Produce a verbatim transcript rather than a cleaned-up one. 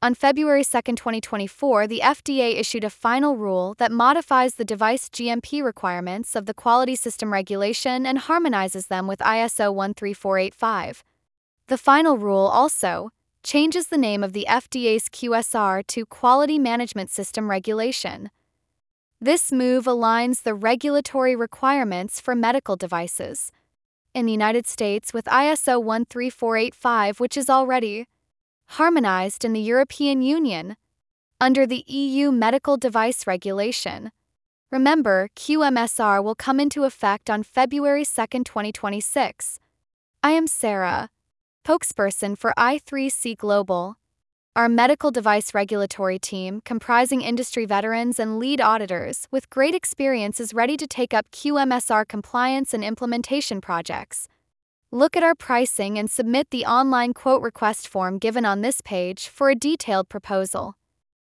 On February second, twenty twenty-four, the F D A issued a final rule that modifies the device G M P requirements of the Quality System Regulation and harmonizes them with I S O one three four eight five. The final rule also changes the name of the F D A's Q S R to Quality Management System Regulation. This move aligns the regulatory requirements for medical devices in the United States with I S O one three four eight five, which is already harmonized in the European Union under the E U Medical Device Regulation. Remember, Q M S R will come into effect on February second, twenty twenty-six. I am Sarah, spokesperson for I three C Global. Our medical device regulatory team, comprising industry veterans and lead auditors with great experience, is ready to take up Q M S R compliance and implementation projects. Look at our pricing and submit the online quote request form given on this page for a detailed proposal.